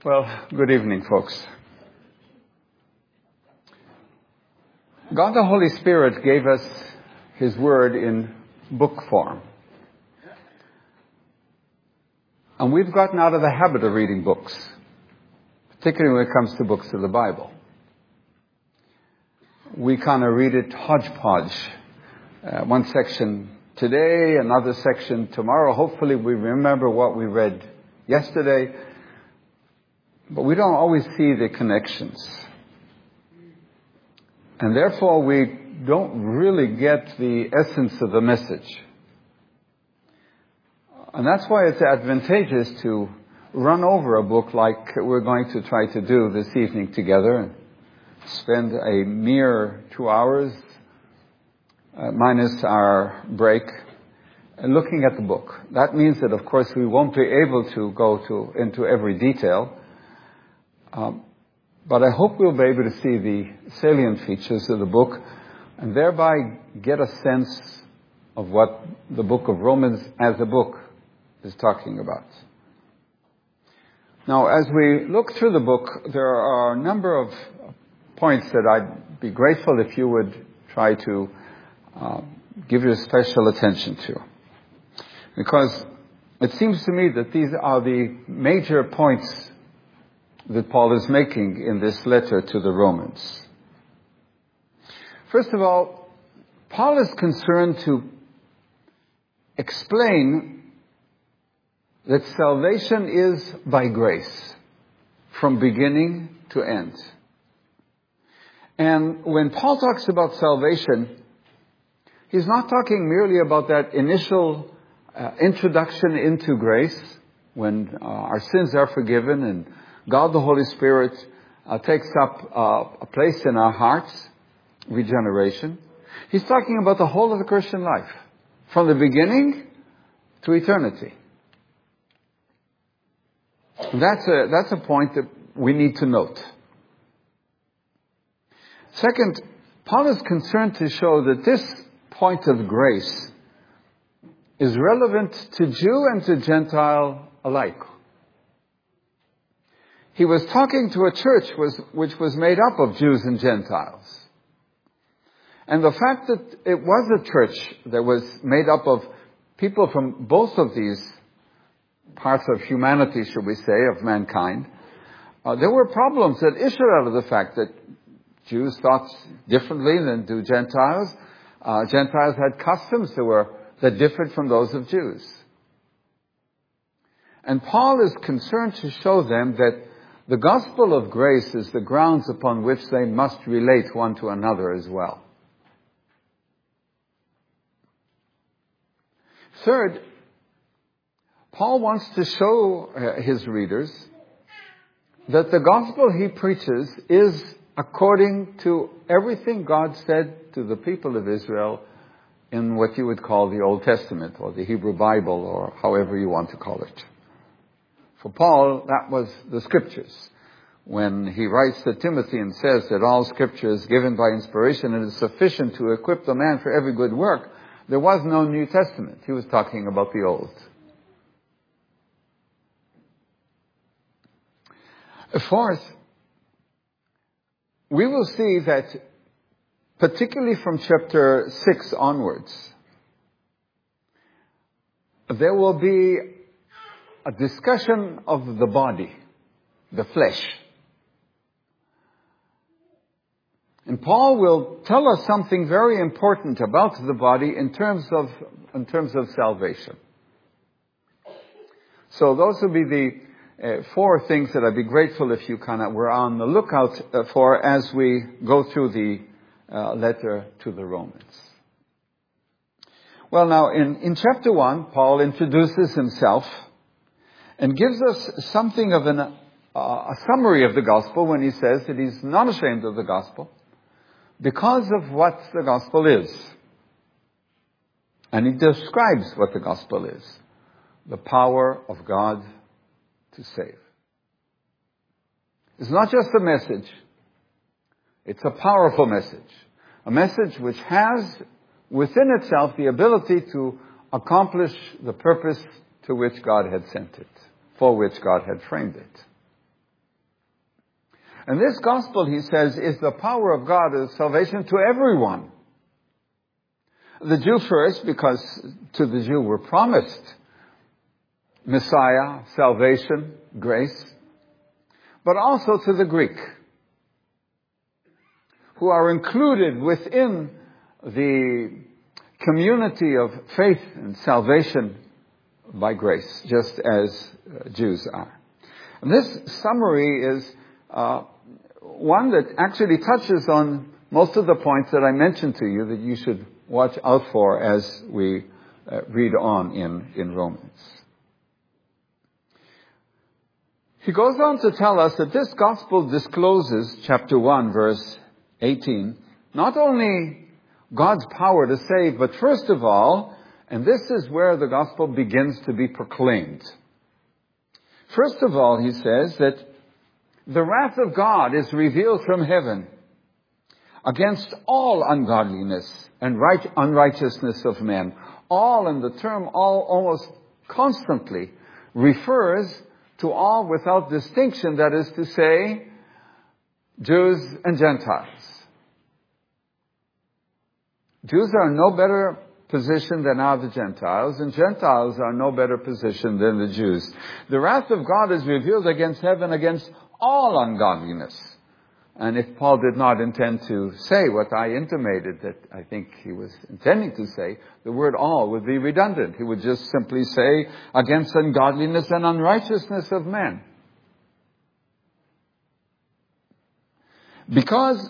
Well, good evening, folks. God the Holy Spirit gave us His Word in book form. And we've gotten out of the habit of reading books, particularly when it comes to books of the Bible. We kind of read it hodgepodge. One section today, another section tomorrow. Hopefully we remember what we read yesterday. But we don't always see the connections. And therefore we don't really get the essence of the message. And that's why it's advantageous to run over a book like we're going to try to do this evening together and spend a mere 2 hours, minus our break, looking at the book. That means that, of course, we won't be able to go into every detail. But I hope we'll be able to see the salient features of the book and thereby get a sense of what the book of Romans as a book is talking about. Now, as we look through the book, there are a number of points that I'd be grateful if you would try to give your special attention to. Because it seems to me that these are the major points that Paul is making in this letter to the Romans. First of all, Paul is concerned to explain that salvation is by grace, from beginning to end. And when Paul talks about salvation, he's not talking merely about that initial introduction into grace, when our sins are forgiven and God the Holy Spirit takes up a place in our hearts, regeneration. He's talking about the whole of the Christian life, from the beginning to eternity. That's a point that we need to note. Second, Paul is concerned to show that this point of grace is relevant to Jew and to Gentile alike. He was talking to a church which was made up of Jews and Gentiles. And the fact that it was a church that was made up of people from both of these parts of humanity, should we say, of mankind, there were problems that issued out of the fact that Jews thought differently than do Gentiles. Gentiles had customs that differed from those of Jews. And Paul is concerned to show them that the gospel of grace is the grounds upon which they must relate one to another as well. Third, Paul wants to show his readers that the gospel he preaches is according to everything God said to the people of Israel in what you would call the Old Testament or the Hebrew Bible or however you want to call it. For Paul, that was the Scriptures. When he writes to Timothy and says that all Scripture is given by inspiration and is sufficient to equip the man for every good work, there was no New Testament. He was talking about the Old. Fourth, we will see that particularly from chapter 6 onwards, there will be a discussion of the body, the flesh. And Paul will tell us something very important about the body in terms of salvation. So those will be the 4 things that I'd be grateful if you were on the lookout for as we go through the letter to the Romans. Well, now in chapter 1, Paul introduces himself and gives us something of a summary of the gospel when he says that he's not ashamed of the gospel because of what the gospel is. And he describes what the gospel is. The power of God to save. It's not just a message. It's a powerful message. A message which has within itself the ability to accomplish the purpose to which God had sent it, for which God had framed it. And this gospel, he says, is the power of God of salvation to everyone. The Jew first, because to the Jew were promised Messiah, salvation, grace, but also to the Greek, who are included within the community of faith and salvation by grace, just as Jews are. And this summary is one that actually touches on most of the points that I mentioned to you that you should watch out for as we read on in Romans. He goes on to tell us that this gospel discloses, chapter 1, verse 18, not only God's power to save, but first of all, and this is where the gospel begins to be proclaimed. First of all, he says that the wrath of God is revealed from heaven against all ungodliness and unrighteousness of men. All, and the term all almost constantly refers to all without distinction, that is to say, Jews and Gentiles. Jews are in no better position than are the Gentiles, and Gentiles are in no better position than the Jews. The wrath of God is revealed against heaven, against all ungodliness. And if Paul did not intend to say what I intimated that I think he was intending to say, the word all would be redundant. He would just simply say, against ungodliness and unrighteousness of men. Because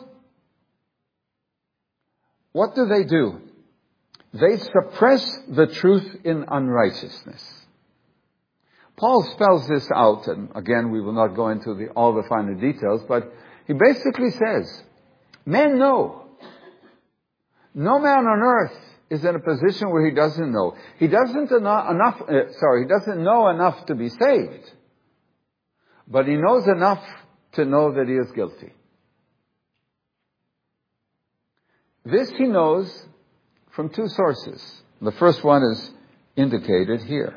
what do? They suppress the truth in unrighteousness. Paul spells this out, and again, we will not go into all the finer details, but he basically says, men know. No man on earth is in a position where he doesn't know. He doesn't know enough to be saved, but he knows enough to know that he is guilty. This he knows from two sources. The first one is indicated here.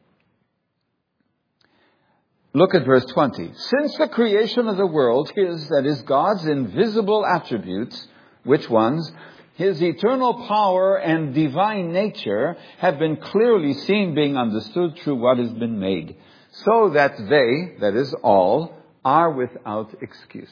Look at verse 20. Since the creation of the world, that is God's invisible attributes, which ones? His eternal power and divine nature have been clearly seen, being understood through what has been made, so that they, that is all, are without excuse.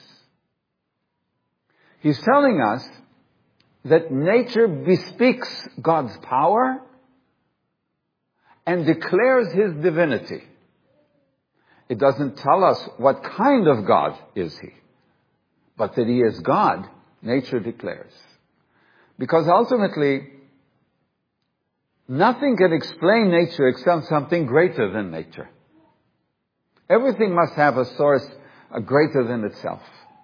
He's telling us that nature bespeaks God's power and declares his divinity. It doesn't tell us what kind of God is he, but that he is God, nature declares. Because ultimately, nothing can explain nature except something greater than nature. Everything must have a source greater than itself.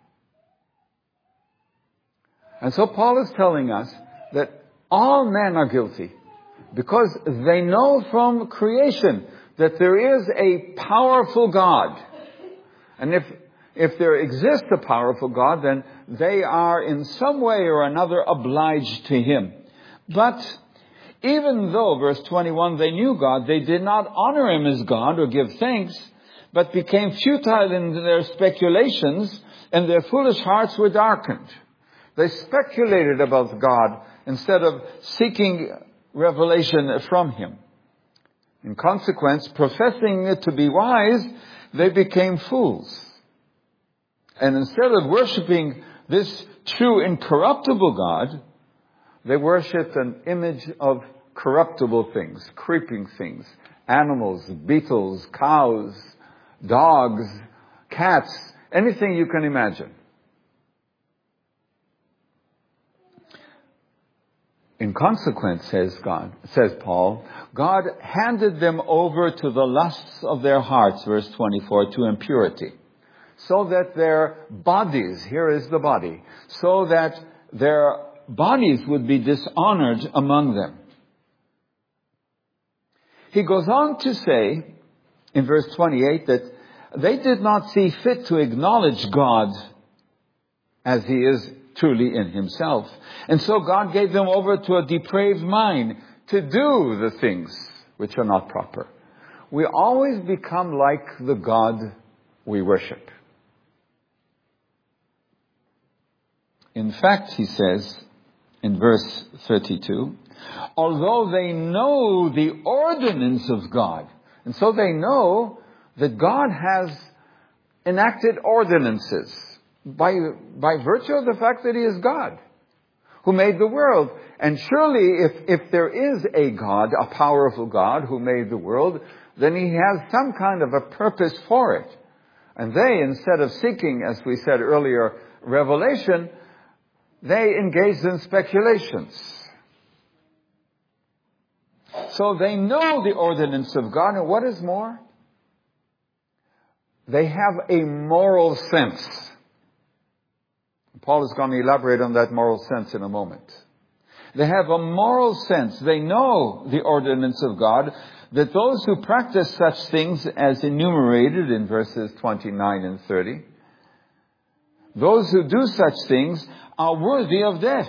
And so Paul is telling us that all men are guilty because they know from creation that there is a powerful God. And if there exists a powerful God, then they are in some way or another obliged to him. But even though, verse 21, they knew God, they did not honor him as God or give thanks, but became futile in their speculations, and their foolish hearts were darkened. They speculated about God instead of seeking revelation from him. In consequence, professing to be wise, they became fools. And instead of worshiping this true incorruptible God, they worshipped an image of corruptible things, creeping things, animals, beetles, cows, dogs, cats, anything you can imagine. In consequence, says Paul, God handed them over to the lusts of their hearts, verse 24, to impurity, so that their bodies, here is the body, so that their bodies would be dishonored among them. He goes on to say, in verse 28, that they did not see fit to acknowledge God as he is truly in himself. And so God gave them over to a depraved mind to do the things which are not proper. We always become like the God we worship. In fact, he says in verse 32, although they know the ordinance of God, and so they know that God has enacted ordinances by virtue of the fact that he is God who made the world. And surely if there is a God, a powerful God who made the world, then he has some kind of a purpose for it. And they, instead of seeking, as we said earlier, revelation, they engaged in speculations. So they know the ordinance of God, and what is more? They have a moral sense. Paul is going to elaborate on that moral sense in a moment. They have a moral sense. They know the ordinance of God, that those who practice such things as enumerated in verses 29 and 30, those who do such things are worthy of death.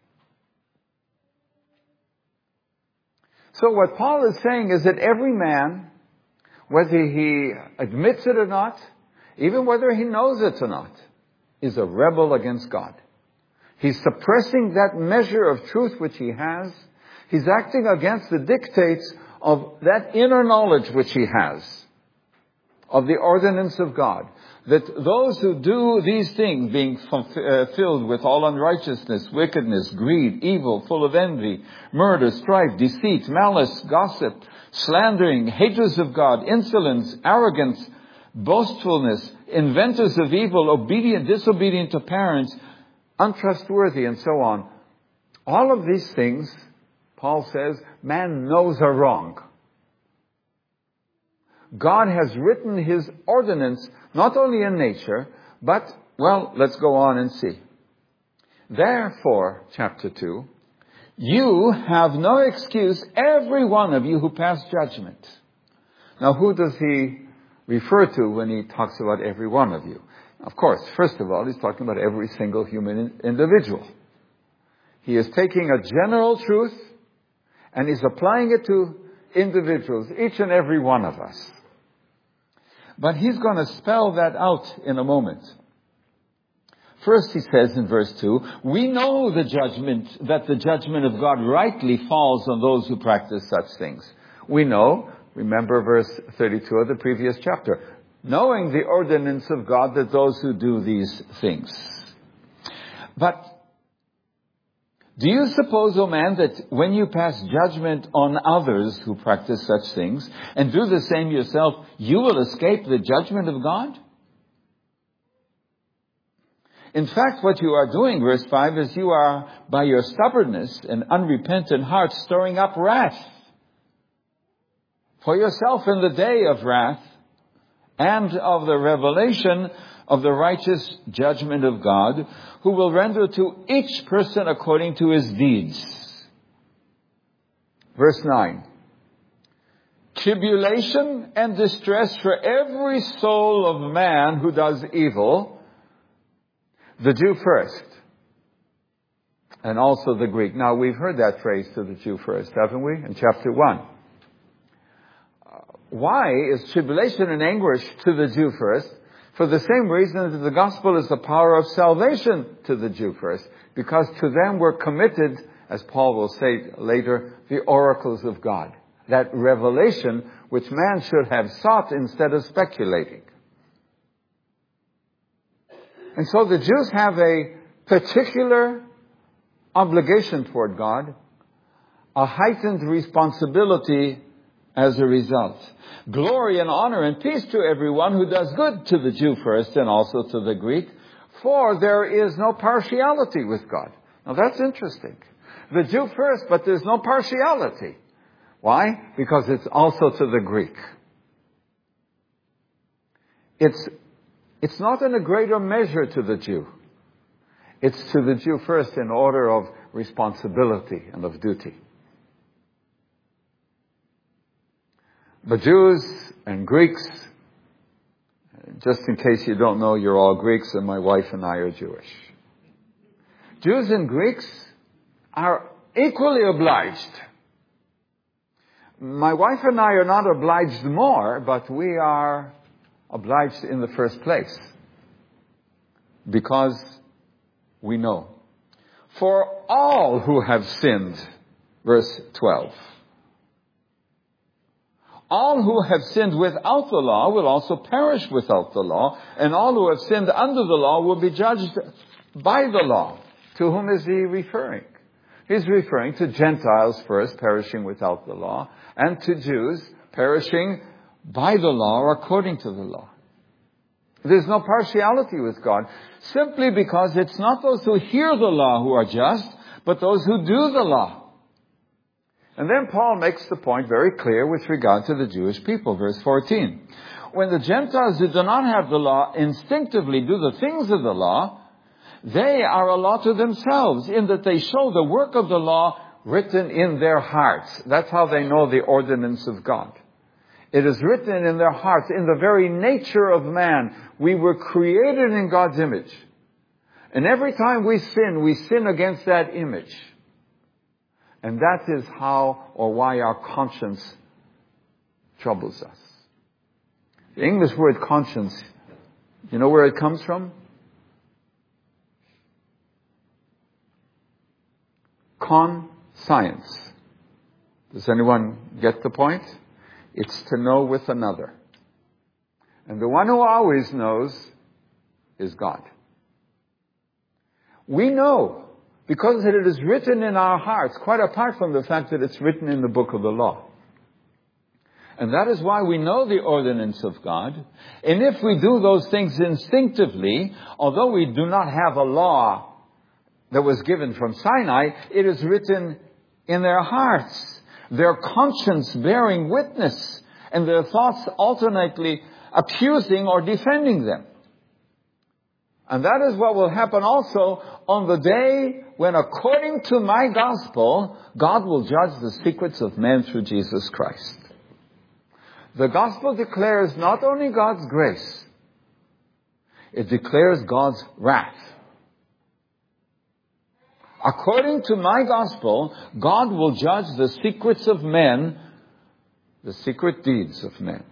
So what Paul is saying is that every man, whether he admits it or not, even whether he knows it or not, is a rebel against God. He's suppressing that measure of truth which he has. He's acting against the dictates of that inner knowledge which he has, of the ordinance of God. That those who do these things, being filled with all unrighteousness, wickedness, greed, evil, full of envy, murder, strife, deceit, malice, gossip, slandering, haters of God, insolence, arrogance, boastfulness, inventors of evil, disobedient to parents, untrustworthy, and so on. All of these things, Paul says, man knows are wrong. God has written his ordinance not only in nature, but, well, let's go on and see. Therefore, chapter 2, you have no excuse, every one of you who pass judgment. Now, who does he refer to when he talks about every one of you? Of course, first of all, he's talking about every single human individual. He is taking a general truth and he's applying it to individuals, each and every one of us. But he's going to spell that out in a moment. First, he says in verse 2, we know that the judgment of God rightly falls on those who practice such things. We know, remember verse 32 of the previous chapter, knowing the ordinance of God that those who do these things. But do you suppose, O man, that when you pass judgment on others who practice such things and do the same yourself, you will escape the judgment of God? In fact, what you are doing, verse 5, is you are, by your stubbornness and unrepentant heart, stirring up wrath for yourself in the day of wrath and of the revelation of the righteous judgment of God, who will render to each person according to his deeds. Verse 9. Tribulation and distress for every soul of man who does evil, the Jew first, and also the Greek. Now, we've heard that phrase, to the Jew first, haven't we? In chapter 1. Why is tribulation and anguish to the Jew first? For the same reason that the gospel is the power of salvation to the Jew first. Because to them were committed, as Paul will say later, the oracles of God. That revelation which man should have sought instead of speculating. And so the Jews have a particular obligation toward God, a heightened responsibility as a result. Glory and honor and peace to everyone who does good, to the Jew first and also to the Greek, for there is no partiality with God. Now that's interesting. The Jew first, but there's no partiality. Why? Because it's also to the Greek. It's not in a greater measure to the Jew. It's to the Jew first in order of responsibility and of duty. But Jews and Greeks, just in case you don't know, you're all Greeks and my wife and I are Jewish. Jews and Greeks are equally obliged. My wife and I are not obliged more, but we are obliged in the first place. Because we know. For all who have sinned, verse 12. All who have sinned without the law will also perish without the law, and all who have sinned under the law will be judged by the law. To whom is he referring? He's referring to Gentiles first, perishing without the law, and to Jews, perishing by the law or according to the law. There's no partiality with God, simply because it's not those who hear the law who are just, but those who do the law. And then Paul makes the point very clear with regard to the Jewish people, verse 14. When the Gentiles who do not have the law instinctively do the things of the law, they are a law to themselves, in that they show the work of the law written in their hearts. That's how they know the ordinance of God. It is written in their hearts, in the very nature of man. We were created in God's image. And every time we sin against that image. And that is how or why our conscience troubles us. The English word conscience, you know where it comes from? Conscience. Does anyone get the point? It's to know with another. And the one who always knows is God. We know, because it is written in our hearts, quite apart from the fact that it's written in the book of the law. And that is why we know the ordinance of God. And if we do those things instinctively, although we do not have a law that was given from Sinai, it is written in their hearts, their conscience bearing witness, and their thoughts alternately accusing or defending them. And that is what will happen also on the day when, according to my gospel, God will judge the secrets of men through Jesus Christ. The gospel declares not only God's grace, it declares God's wrath. According to my gospel, God will judge the secrets of men, the secret deeds of men,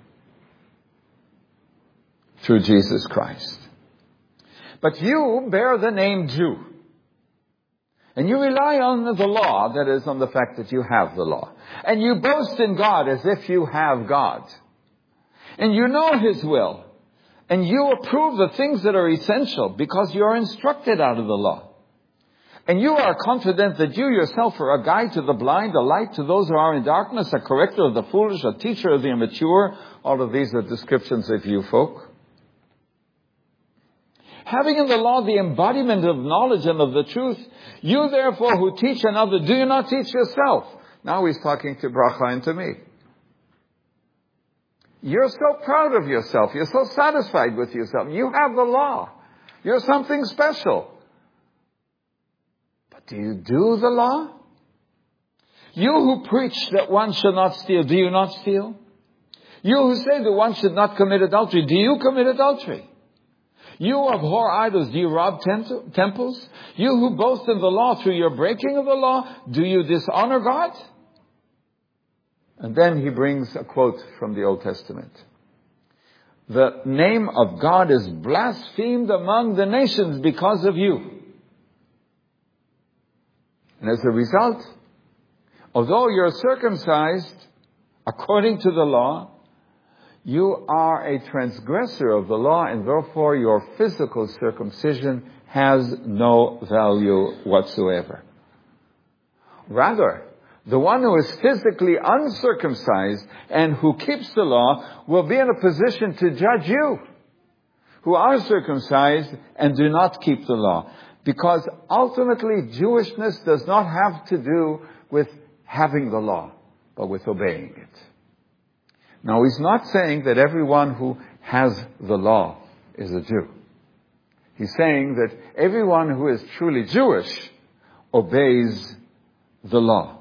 through Jesus Christ. But you bear the name Jew. And you rely on the law, that is, on the fact that you have the law. And you boast in God as if you have God. And you know His will. And you approve the things that are essential because you are instructed out of the law. And you are confident that you yourself are a guide to the blind, a light to those who are in darkness, a corrector of the foolish, a teacher of the immature. All of these are descriptions of you folk. Having in the law the embodiment of knowledge and of the truth, you therefore who teach another, do you not teach yourself? Now he's talking to Bracha and to me. You're so proud of yourself. You're so satisfied with yourself. You have the law. You're something special. But do you do the law? You who preach that one should not steal, do you not steal? You who say that one should not commit adultery, do you commit adultery? You abhor idols, do you rob temples? You who boast in the law through your breaking of the law, do you dishonor God? And then he brings a quote from the Old Testament. The name of God is blasphemed among the nations because of you. And as a result, although you're circumcised according to the law, you are a transgressor of the law, and therefore your physical circumcision has no value whatsoever. Rather, the one who is physically uncircumcised and who keeps the law will be in a position to judge you, who are circumcised and do not keep the law. Because ultimately, Jewishness does not have to do with having the law, but with obeying it. Now, he's not saying that everyone who has the law is a Jew. He's saying that everyone who is truly Jewish obeys the law.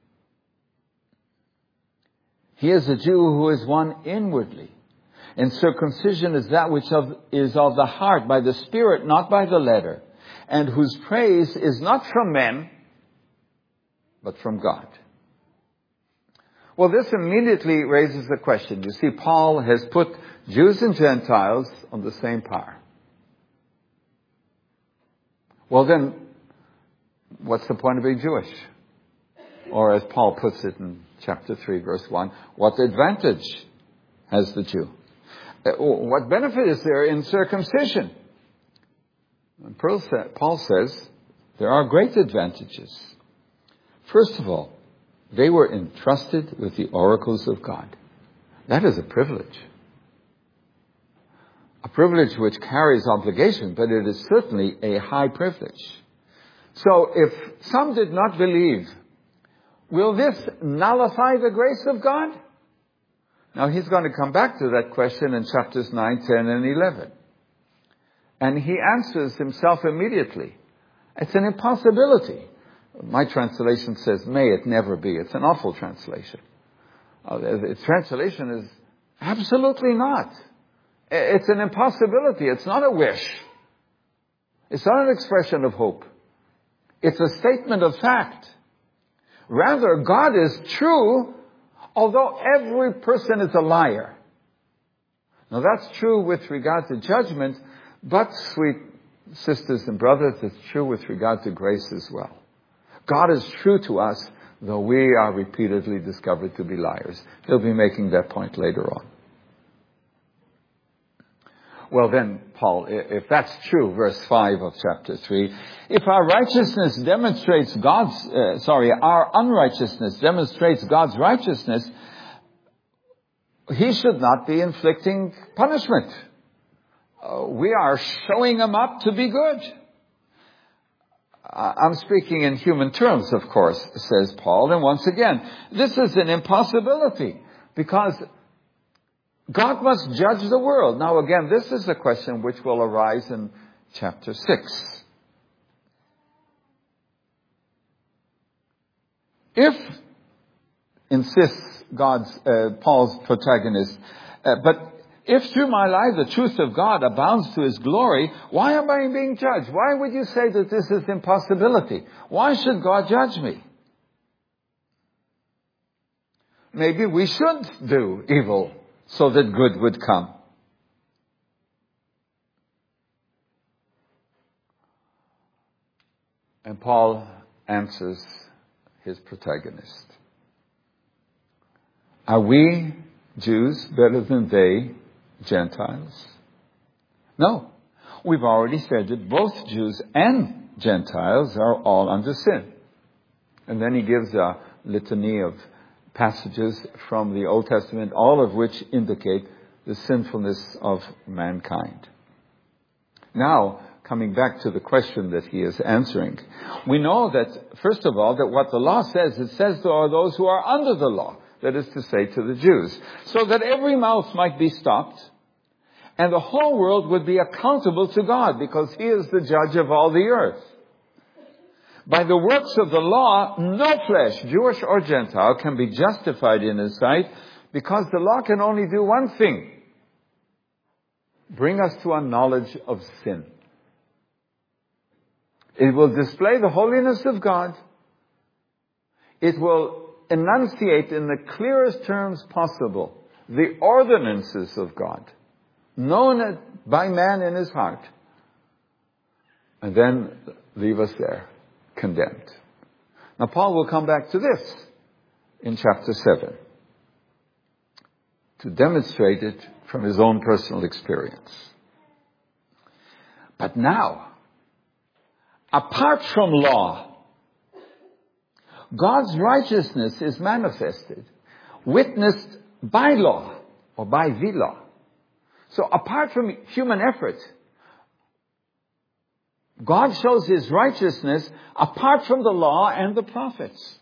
He is a Jew who is one inwardly. And circumcision is that which is of the heart, by the Spirit, not by the letter, and whose praise is not from men, but from God. Well, this immediately raises the question. You see, Paul has put Jews and Gentiles on the same par. Well then, what's the point of being Jewish? Or as Paul puts it in chapter 3, verse 1, what advantage has the Jew? What benefit is there in circumcision? And Paul says there are great advantages. First of all, they were entrusted with the oracles of God. That is a privilege. A privilege which carries obligation, but it is certainly a high privilege. So if some did not believe, will this nullify the grace of God? Now he's going to come back to that question in chapters 9, 10, and 11. And he answers himself immediately. It's an impossibility. My translation says, may it never be. It's an awful translation. The translation is absolutely not. It's an impossibility. It's not a wish. It's not an expression of hope. It's a statement of fact. Rather, God is true, although every person is a liar. Now that's true with regard to judgment, but, sweet sisters and brothers, it's true with regard to grace as well. God is true to us, though we are repeatedly discovered to be liars. He'll be making that point later on. Well then, Paul, if that's true, verse 5 of chapter 3, if our unrighteousness demonstrates God's righteousness, he should not be inflicting punishment. We are showing him up to be good. I'm speaking in human terms, of course, says Paul. And once again, this is an impossibility because God must judge the world. Now again, this is a question which will arise in chapter 6. If, insists Paul's protagonist, but if through my life the truth of God abounds to his glory, why am I being judged? Why would you say that this is impossibility? Why should God judge me? Maybe we should do evil so that good would come. And Paul answers his protagonist. Are we Jews better than they, Gentiles? No. We've already said that both Jews and Gentiles are all under sin. And then he gives a litany of passages from the Old Testament, all of which indicate the sinfulness of mankind. Now, coming back to the question that he is answering, we know that, first of all, that what the law says, it says there are those who are under the law, that is to say, to the Jews, so that every mouth might be stopped, and the whole world would be accountable to God, because he is the judge of all the earth. By the works of the law, no flesh, Jewish or Gentile, can be justified in his sight, because the law can only do one thing: bring us to a knowledge of sin. It will display the holiness of God. It will enunciate in the clearest terms possible the ordinances of God, known by man in his heart, and then leave us there, condemned. Now Paul will come back to this in chapter 7 to demonstrate it from his own personal experience. But now, apart from law, God's righteousness is manifested, witnessed by law, or by the law. So apart from human effort, God shows his righteousness apart from the law and the prophets.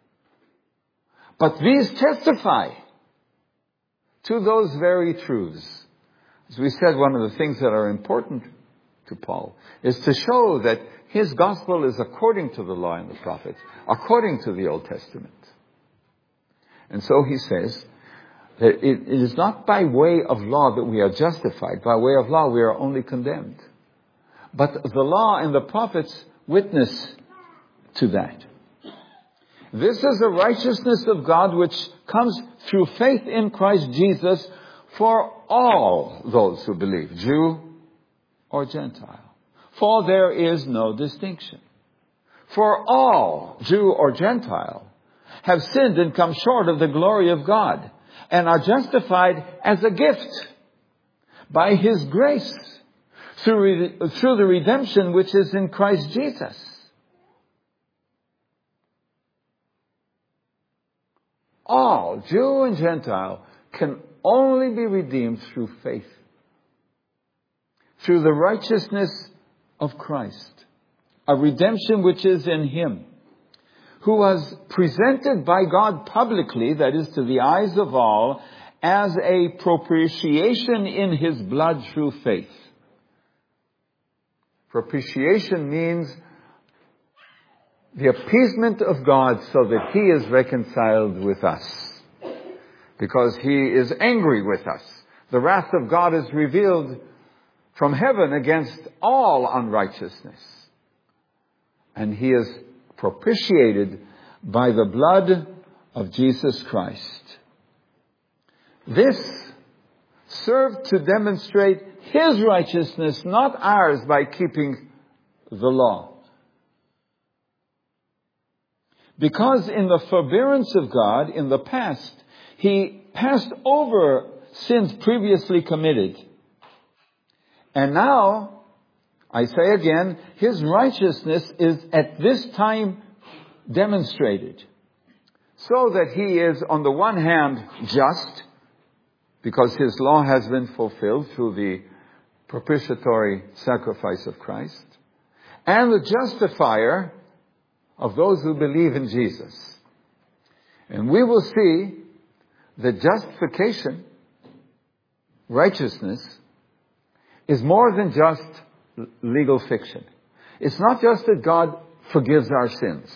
But these testify to those very truths. As we said, one of the things that are important to Paul is to show that his gospel is according to the law and the prophets, according to the Old Testament. And so he says that it is not by way of law that we are justified. By way of law we are only condemned. But the law and the prophets witness to that. This is the righteousness of God which comes through faith in Christ Jesus for all those who believe, Jew or Gentile. For there is no distinction. For all, Jew or Gentile, have sinned and come short of the glory of God, and are justified as a gift by His grace through the redemption which is in Christ Jesus. All, Jew and Gentile, can only be redeemed through faith, through the righteousness of Christ, a redemption which is in Him, who was presented by God publicly, that is, to the eyes of all, as a propitiation in His blood through faith. Propitiation means the appeasement of God so that He is reconciled with us, because He is angry with us. The wrath of God is revealed from heaven against all unrighteousness. And He is propitiated by the blood of Jesus Christ. This served to demonstrate His righteousness, not ours, by keeping the law. Because in the forbearance of God, in the past, He passed over sins previously committed. And now, I say again, His righteousness is at this time demonstrated. So that He is, on the one hand, just, because His law has been fulfilled through the propitiatory sacrifice of Christ, and the justifier of those who believe in Jesus. And we will see that justification, righteousness, is more than just legal fiction. It's not just that God forgives our sins.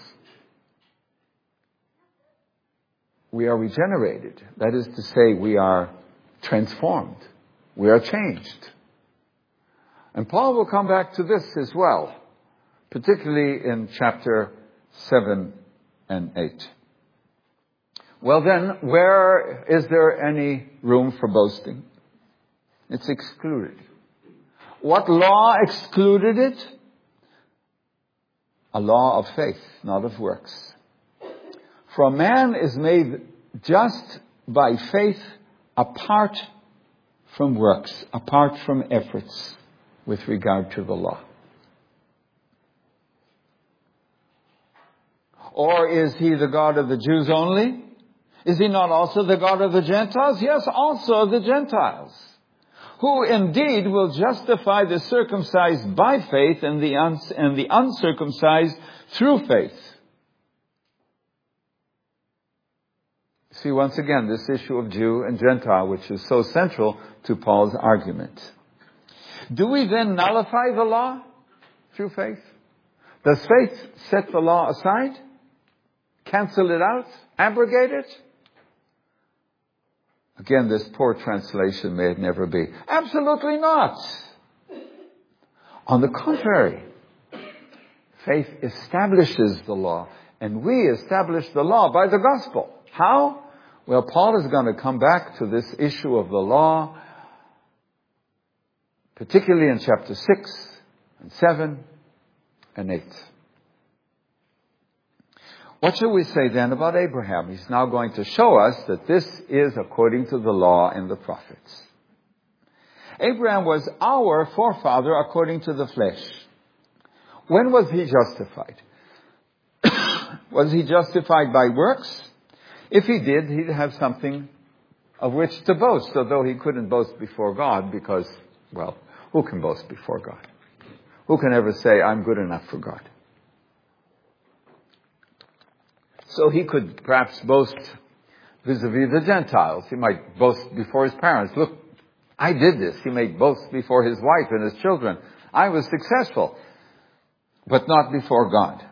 We are regenerated. That is to say, we are transformed. We are changed. And Paul will come back to this as well, particularly in chapter 7 and 8. Well then, where is there any room for boasting? It's excluded. What law excluded it? A law of faith, not of works. For a man is made just by faith apart from works, apart from efforts with regard to the law. Or is He the God of the Jews only? Is He not also the God of the Gentiles? Yes, also of the Gentiles. Who indeed will justify the circumcised by faith and the uncircumcised through faith. See, once again, this issue of Jew and Gentile, which is so central to Paul's argument. Do we then nullify the law through faith? Does faith set the law aside? Cancel it out? Abrogate it? Again, this poor translation may it never be. Absolutely not. On the contrary, faith establishes the law, and we establish the law by the gospel. How? Well, Paul is going to come back to this issue of the law, particularly in chapter 6 and 7 and 8. What shall we say then about Abraham? He's now going to show us that this is according to the law and the prophets. Abraham was our forefather according to the flesh. When was he justified? Was he justified by works? If he did, he'd have something of which to boast, although he couldn't boast before God because, well, who can boast before God? Who can ever say, I'm good enough for God? So he could perhaps boast vis-a-vis the Gentiles. He might boast before his parents. Look, I did this. He may boast before his wife and his children. I was successful, but not before God.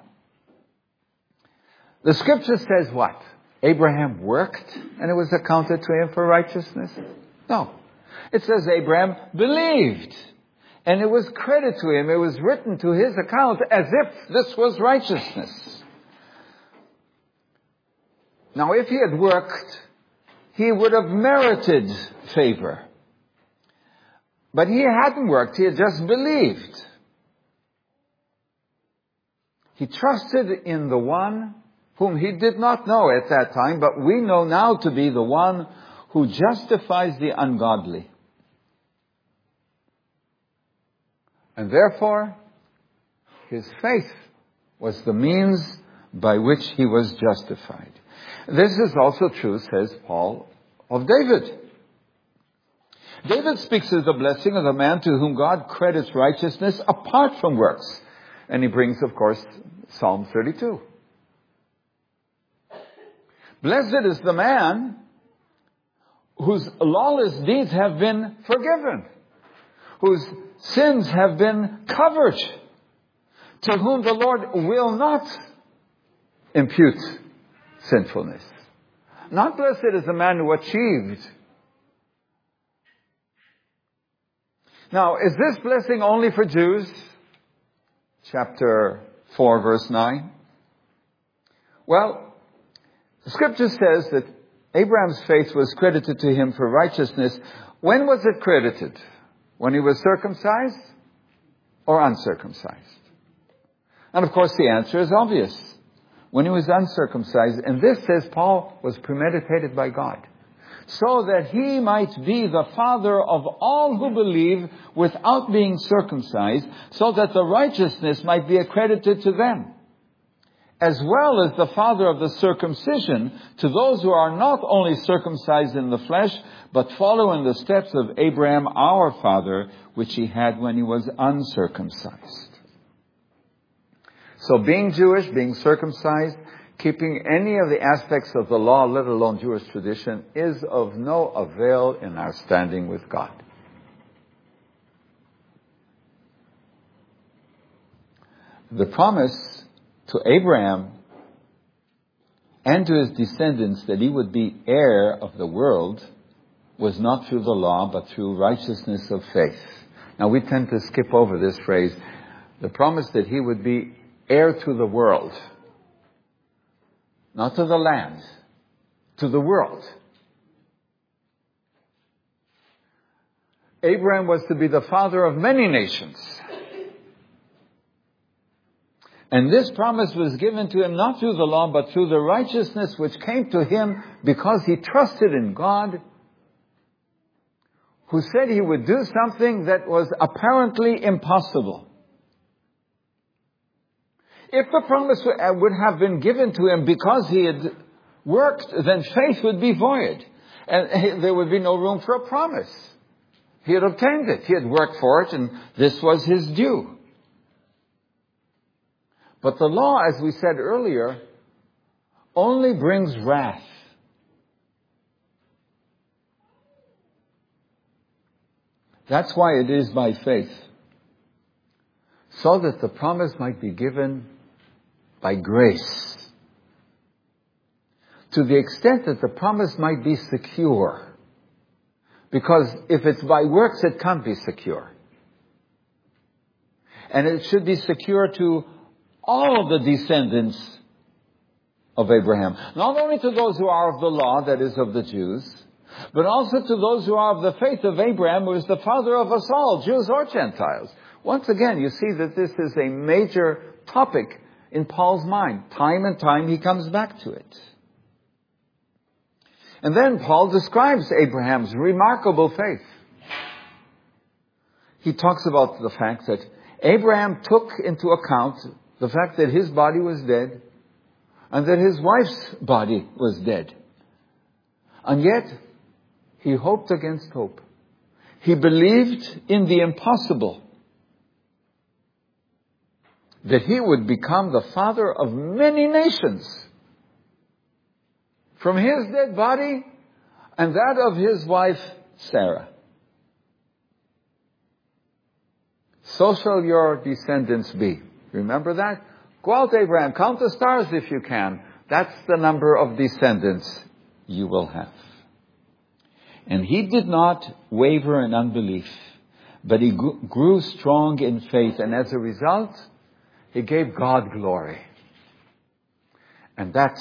The scripture says what? Abraham worked and it was accounted to him for righteousness? No. It says Abraham believed and it was credited to him. It was written to his account as if this was righteousness. Now, if he had worked, he would have merited favor. But he hadn't worked. He had just believed. He trusted in the one whom he did not know at that time, but we know now to be the one who justifies the ungodly. And therefore, his faith was the means by which he was justified. This is also true, says Paul, of David. David speaks of the blessing of the man to whom God credits righteousness apart from works. And he brings, of course, Psalm 32. Blessed is the man whose lawless deeds have been forgiven, whose sins have been covered, to whom the Lord will not impute sinfulness. Not blessed is the man who achieved. Now, is this blessing only for Jews? Chapter 4, verse 9. Well, the Scripture says that Abraham's faith was credited to him for righteousness. When was it credited? When he was circumcised or uncircumcised? And of course the answer is obvious. When he was uncircumcised, and this, says Paul, was premeditated by God, so that he might be the father of all who believe without being circumcised, so that the righteousness might be accredited to them, as well as the father of the circumcision to those who are not only circumcised in the flesh, but follow in the steps of Abraham our father, which he had when he was uncircumcised. So being Jewish, being circumcised, keeping any of the aspects of the law, let alone Jewish tradition, is of no avail in our standing with God. The promise to Abraham and to his descendants that he would be heir of the world was not through the law, but through righteousness of faith. Now we tend to skip over this phrase. The promise that he would be heir to the world. Not to the land, to the world. Abraham was to be the father of many nations. And this promise was given to him not through the law, but through the righteousness which came to him because he trusted in God, who said he would do something that was apparently impossible. If the promise would have been given to him because he had worked, then faith would be void. And there would be no room for a promise. He had obtained it. He had worked for it, and this was his due. But the law, as we said earlier, only brings wrath. That's why it is by faith. So that the promise might be given by grace. To the extent that the promise might be secure. Because if it's by works, it can't be secure. And it should be secure to all of the descendants of Abraham. Not only to those who are of the law, that is of the Jews, but also to those who are of the faith of Abraham, who is the father of us all, Jews or Gentiles. Once again, you see that this is a major topic in Paul's mind. Time and time he comes back to it. And then Paul describes Abraham's remarkable faith. He talks about the fact that Abraham took into account the fact that his body was dead and that his wife's body was dead. And yet, he hoped against hope. He believed in the impossible, that he would become the father of many nations from his dead body and that of his wife, Sarah. So shall your descendants be. Remember that? Go out, Abraham. Count the stars if you can. That's the number of descendants you will have. And he did not waver in unbelief, but he grew strong in faith. And as a result, he gave God glory. And that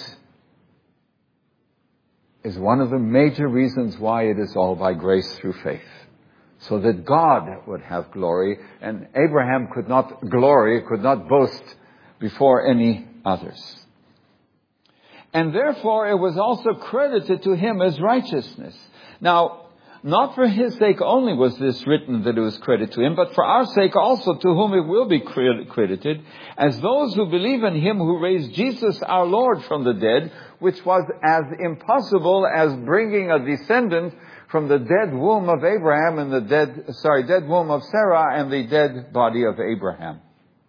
is one of the major reasons why it is all by grace through faith. So that God would have glory. And Abraham could not glory, could not boast before any others. And therefore it was also credited to him as righteousness. Now, not for his sake only was this written that it was credited to him, but for our sake also, to whom it will be credited, as those who believe in him who raised Jesus our Lord from the dead, which was as impossible as bringing a descendant from the dead womb of Abraham and the dead womb of Sarah and the dead body of Abraham.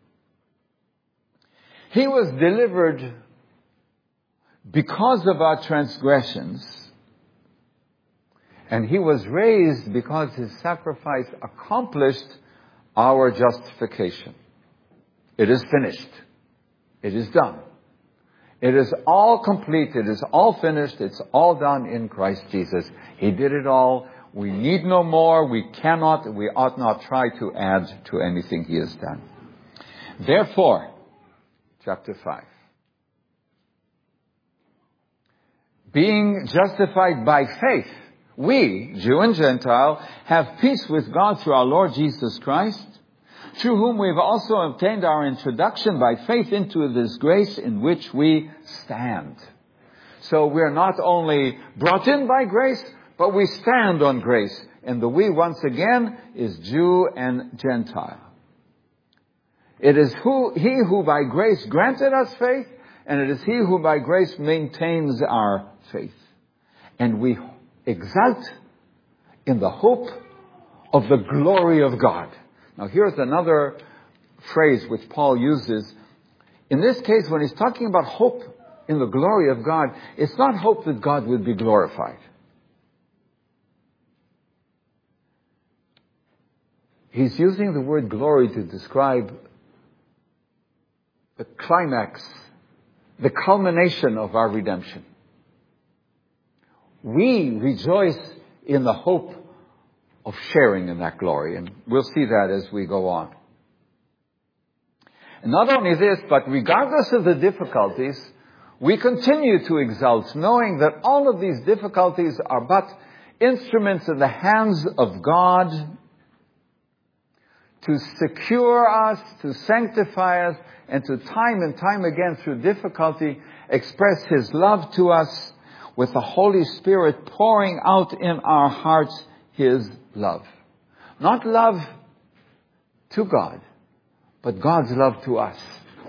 He was delivered because of our transgressions, and he was raised because his sacrifice accomplished our justification. It is finished. It is done. It is all complete. It is all finished. It's all done in Christ Jesus. He did it all. We need no more. We ought not try to add to anything he has done. Therefore, chapter 5. Being justified by faith, we, Jew and Gentile, have peace with God through our Lord Jesus Christ, through whom we have also obtained our introduction by faith into this grace in which we stand. So we are not only brought in by grace, but we stand on grace. And the we, once again, is Jew and Gentile. It is he who by grace granted us faith, and it is he who by grace maintains our faith. And we exult in the hope of the glory of God. Now here's another phrase which Paul uses. In this case, when he's talking about hope in the glory of God, it's not hope that God would be glorified. He's using the word glory to describe the climax, the culmination of our redemption. We rejoice in the hope of sharing in that glory, and we'll see that as we go on. And not only this, but regardless of the difficulties, we continue to exult, knowing that all of these difficulties are but instruments in the hands of God to secure us, to sanctify us, and to time and time again through difficulty express his love to us with the Holy Spirit pouring out in our hearts his love. Not love to God, but God's love to us.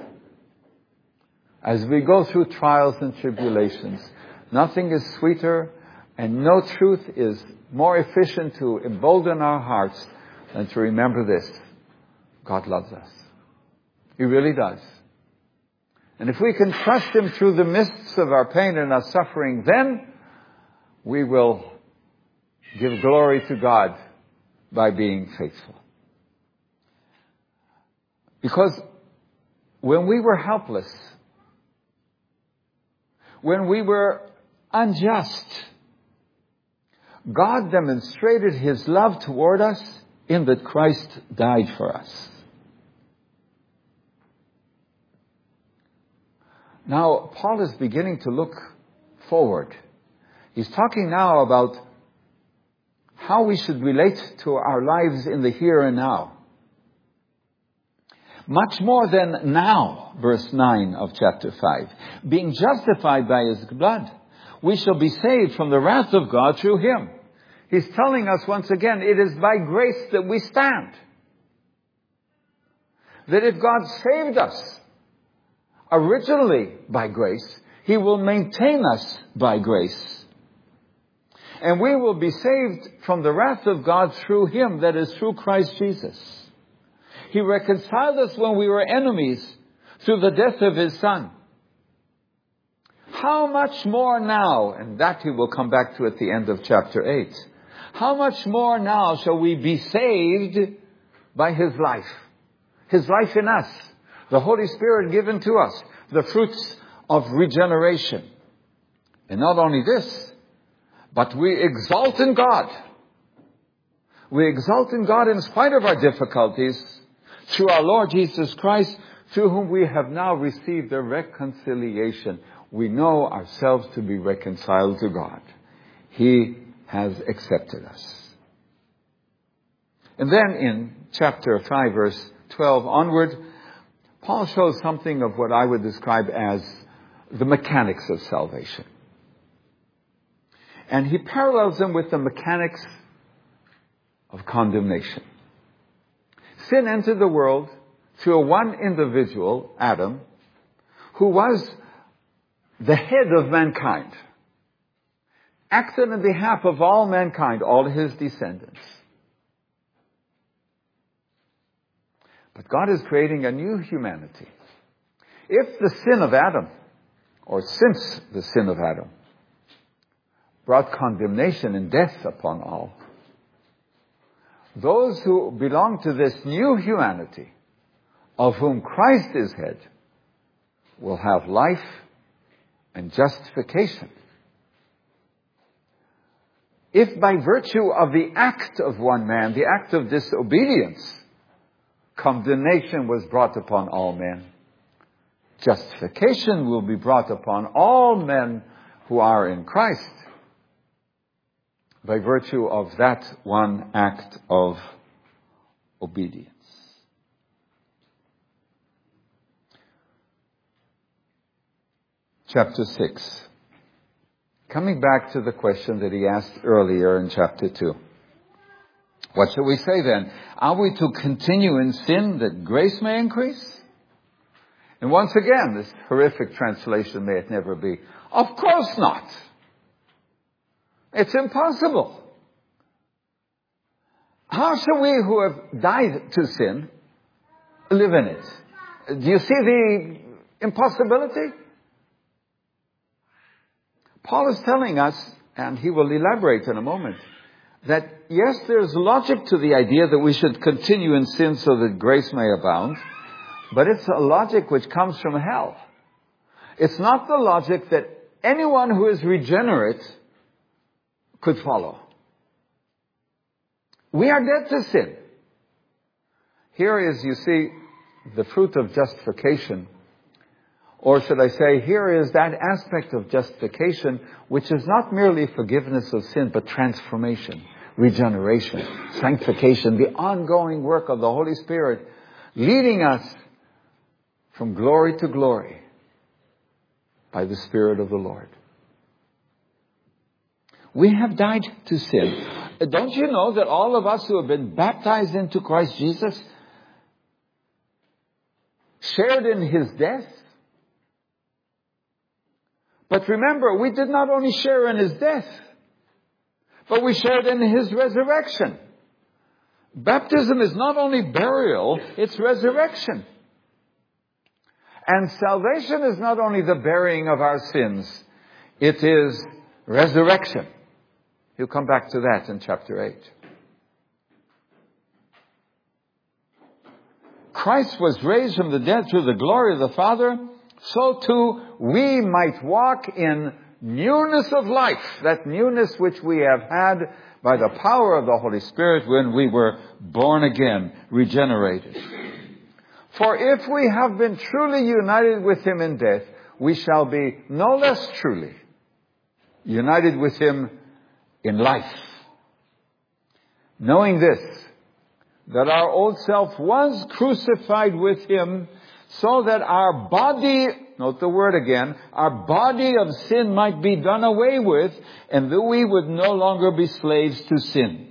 As we go through trials and tribulations, nothing is sweeter and no truth is more efficient to embolden our hearts than to remember this. God loves us. He really does. And if we can trust him through the mists of our pain and our suffering, then we will give glory to God by being faithful. Because when we were helpless, when we were unjust, God demonstrated his love toward us in that Christ died for us. Now, Paul is beginning to look forward. He's talking now about how we should relate to our lives in the here and now. Much more than now, verse 9 of chapter 5. Being justified by his blood, we shall be saved from the wrath of God through him. He's telling us once again, it is by grace that we stand. That if God saved us originally by grace, he will maintain us by grace. And we will be saved from the wrath of God through him, that is through Christ Jesus. He reconciled us when we were enemies through the death of his Son. How much more now, and that he will come back to at the end of chapter 8, how much more now shall we be saved by his life in us, the Holy Spirit given to us, the fruits of regeneration. And not only this, but we exalt in God. We exalt in God in spite of our difficulties through our Lord Jesus Christ, through whom we have now received the reconciliation. We know ourselves to be reconciled to God. He has accepted us. And then in chapter 5, verse 12 onward, Paul shows something of what I would describe as the mechanics of salvation. And he parallels them with the mechanics of condemnation. Sin entered the world through one individual, Adam, who was the head of mankind, acted on behalf of all mankind, all his descendants. But God is creating a new humanity. If the sin of Adam, or since the sin of Adam, brought condemnation and death upon all, those who belong to this new humanity, of whom Christ is head, will have life and justification. If by virtue of the act of one man, the act of disobedience, condemnation was brought upon all men, justification will be brought upon all men who are in Christ by virtue of that one act of obedience. Chapter 6. Coming back to the question that he asked earlier in chapter 2. What shall we say then? Are we to continue in sin that grace may increase? And once again, this horrific translation, may it never be. Of course not. It's impossible. How shall we who have died to sin live in it? Do you see the impossibility? Paul is telling us, and he will elaborate in a moment, that yes, there's logic to the idea that we should continue in sin so that grace may abound, but it's a logic which comes from hell. It's not the logic that anyone who is regenerate could follow. We are dead to sin. Here is, you see, the fruit of justification. Or should I say, here is that aspect of justification which is not merely forgiveness of sin, but transformation, regeneration, sanctification, the ongoing work of the Holy Spirit leading us from glory to glory by the Spirit of the Lord. We have died to sin. Don't you know that all of us who have been baptized into Christ Jesus shared in His death? But remember, we did not only share in His death, but we shared in His resurrection. Baptism is not only burial, it's resurrection. And salvation is not only the burying of our sins, it is resurrection. He'll come back to that in chapter 8. Christ was raised from the dead through the glory of the Father, so too we might walk in newness of life, that newness which we have had by the power of the Holy Spirit when we were born again, regenerated. For if we have been truly united with Him in death, we shall be no less truly united with Him in life. Knowing this, that our old self was crucified with Him, so that our body, note the word again, our body of sin might be done away with, and that we would no longer be slaves to sin.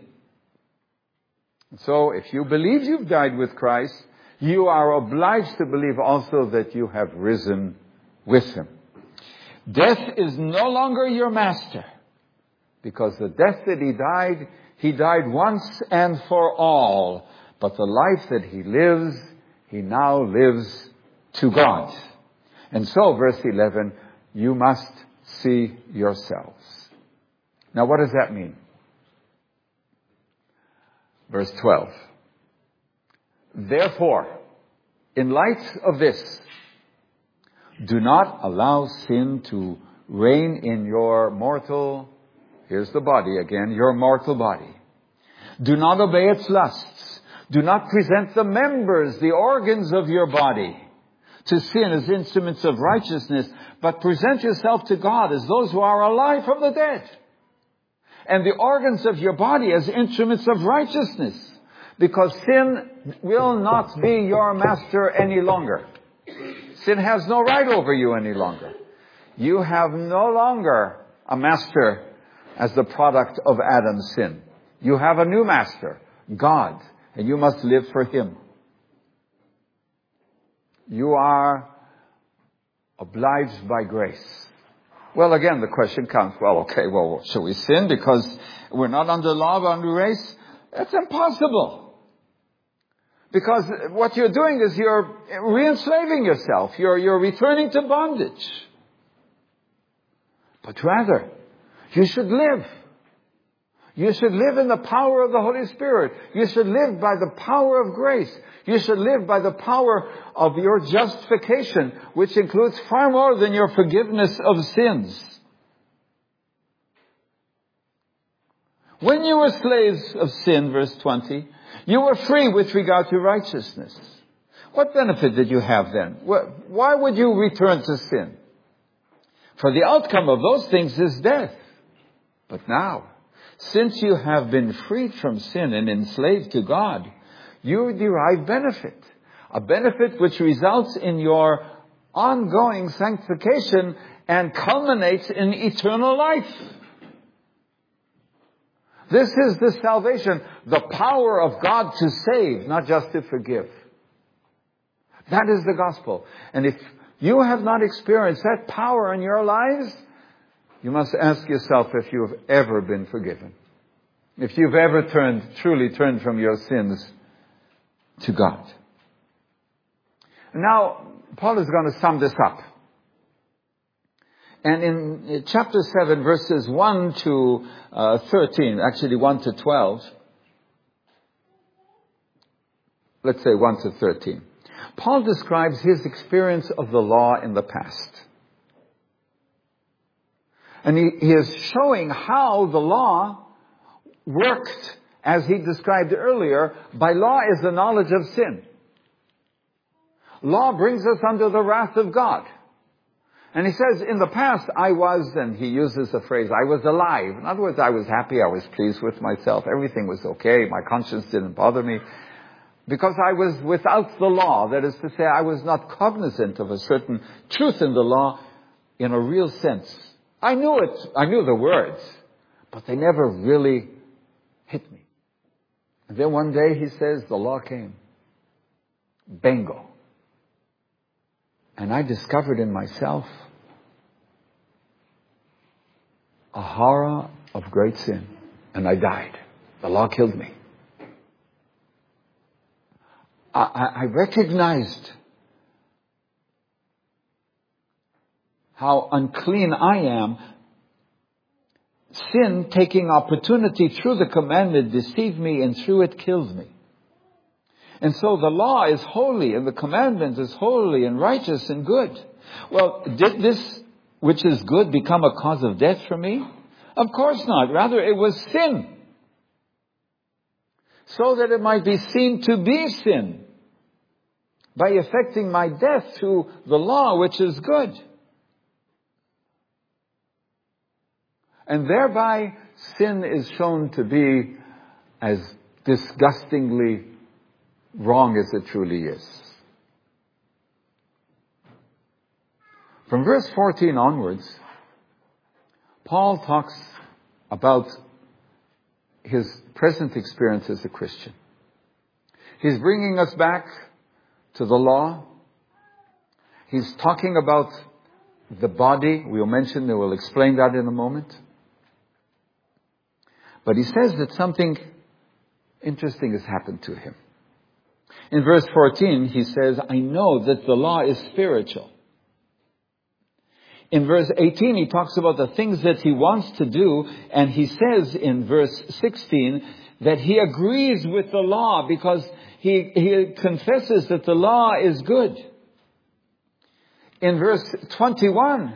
So, if you believe you've died with Christ, you are obliged to believe also that you have risen with Him. Death is no longer your master, because the death that He died once and for all. But the life that He lives, He now lives to God. And so, verse 11, you must see yourselves. Now, what does that mean? Verse 12. Therefore, in light of this, do not allow sin to reign in your mortal, here's the body again, your mortal body. Do not obey its lusts. Do not present the members, the organs of your body, to sin as instruments of righteousness, but present yourself to God as those who are alive from the dead. And the organs of your body as instruments of righteousness, because sin will not be your master any longer. Sin has no right over you any longer. You have no longer a master as the product of Adam's sin. You have a new master, God, and you must live for Him. You are obliged by grace. Well, again, the question comes, shall we sin because we're not under law but under grace? That's impossible. Because what you're doing is you're re-enslaving yourself. You're returning to bondage. But rather, you should live. You should live in the power of the Holy Spirit. You should live by the power of grace. You should live by the power of your justification, which includes far more than your forgiveness of sins. When you were slaves of sin, verse 20, you were free with regard to righteousness. What benefit did you have then? Why would you return to sin? For the outcome of those things is death. But now, since you have been freed from sin and enslaved to God, you derive benefit. A benefit which results in your ongoing sanctification and culminates in eternal life. This is the salvation, the power of God to save, not just to forgive. That is the gospel. And if you have not experienced that power in your lives, you must ask yourself if you have ever been forgiven. If you've ever truly turned from your sins to God. Now, Paul is going to sum this up. And in chapter 7, verses 1 to 13, actually 1 to 12, let's say 1 to 13, Paul describes his experience of the law in the past. And he is showing how the law worked, as he described earlier. By law is the knowledge of sin. Law brings us under the wrath of God. And he says, in the past I was, and he uses the phrase, I was alive. In other words, I was happy, I was pleased with myself, everything was okay, my conscience didn't bother me. Because I was without the law, that is to say, I was not cognizant of a certain truth in the law in a real sense. I knew it, I knew the words, but they never really hit me. And then one day he says, the law came. Bingo. And I discovered in myself a horror of great sin. And I died. The law killed me. I recognized how unclean I am. Sin, taking opportunity through the commandment, deceived me, and through it killed me. And so the law is holy, and the commandment is holy and righteous and good. Well, did this, which is good, become a cause of death for me? Of course not. Rather, it was sin. So that it might be seen to be sin, by effecting my death through the law, which is good. And thereby, sin is shown to be as disgustingly wrong as it truly is. From verse 14 onwards, Paul talks about his present experience as a Christian. He's bringing us back to the law. He's talking about the body. We'll mention, we'll explain that in a moment. But he says that something interesting has happened to him. In verse 14, he says, I know that the law is spiritual. In verse 18, he talks about the things that he wants to do, and he says in verse 16 that he agrees with the law because he confesses that the law is good. In verse 22,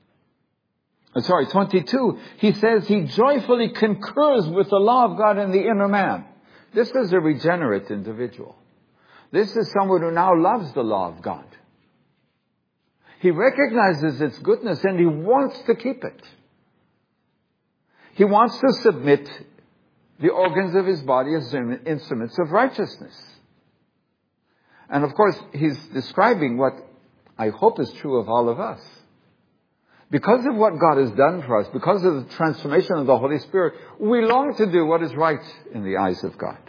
he says he joyfully concurs with the law of God in the inner man. This is a regenerate individual. This is someone who now loves the law of God. He recognizes its goodness and he wants to keep it. He wants to submit the organs of his body as instruments of righteousness. And of course, he's describing what I hope is true of all of us. Because of what God has done for us, because of the transformation of the Holy Spirit, we long to do what is right in the eyes of God.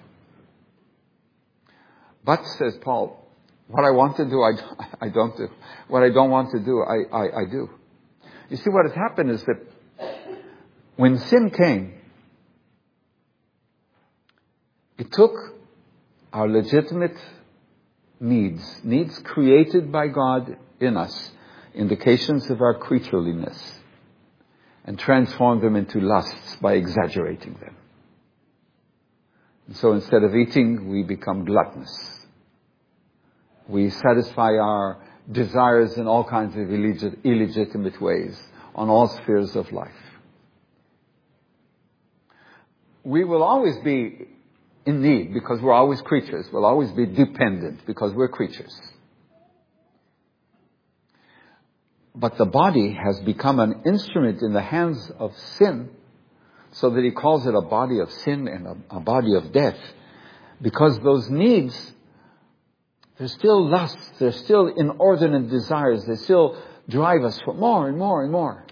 But, says Paul, what I want to do, I don't do. What I don't want to do, I do. You see, what has happened is that when sin came, it took our legitimate needs created by God in us, indications of our creatureliness, and transformed them into lusts by exaggerating them. And so instead of eating, we become gluttonous. We satisfy our desires in all kinds of illegitimate ways, on all spheres of life. We will always be in need because we're always creatures. We'll always be dependent because we're creatures. But the body has become an instrument in the hands of sin, so that he calls it a body of sin and a body of death. Because those needs, they're still lusts, they're still inordinate desires, they still drive us for more and more and more.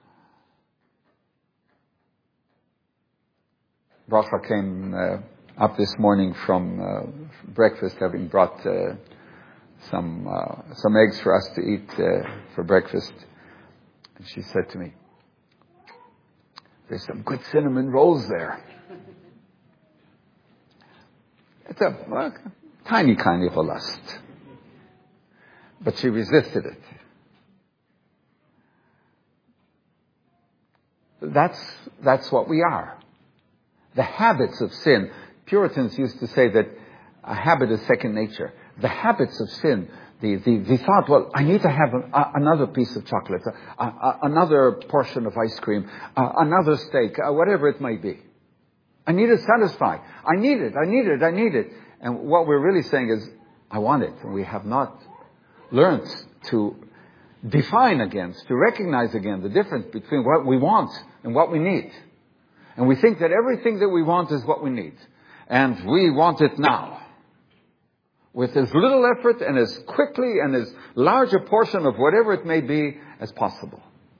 Bracha came up this morning from breakfast, having brought some eggs for us to eat for breakfast. And she said to me, "There's some good cinnamon rolls there." It's a tiny kind of a lust. But she resisted it. That's what we are. The habits of sin. Puritans used to say that a habit is second nature. The habits of sin, the thought, well, I need to have another piece of chocolate, another portion of ice cream, another steak, whatever it may be. I need to satisfy. I need it. And what we're really saying is, I want it. And we have not learned to define again, to recognize again the difference between what we want and what we need. And we think that everything that we want is what we need. And we want it now. With as little effort and as quickly and as large a portion of whatever it may be as possible.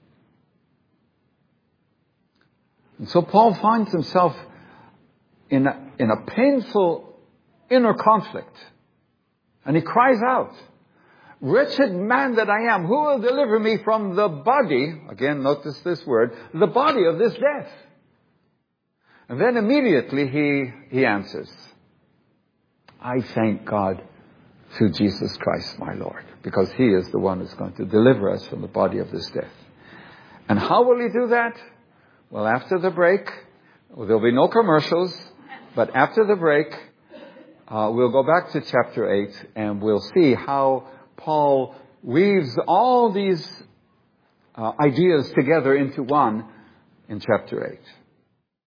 And so Paul finds himself in a painful inner conflict. And he cries out, "Wretched man that I am, who will deliver me from the body," again notice this word, "the body of this death?" And then immediately he answers, "I thank God through Jesus Christ, my Lord," because he is the one who's going to deliver us from the body of this death. And how will he do that? Well, after the break, there'll be no commercials, but after the break, we'll go back to chapter 8 and we'll see how Paul weaves all these ideas together into one in chapter 8.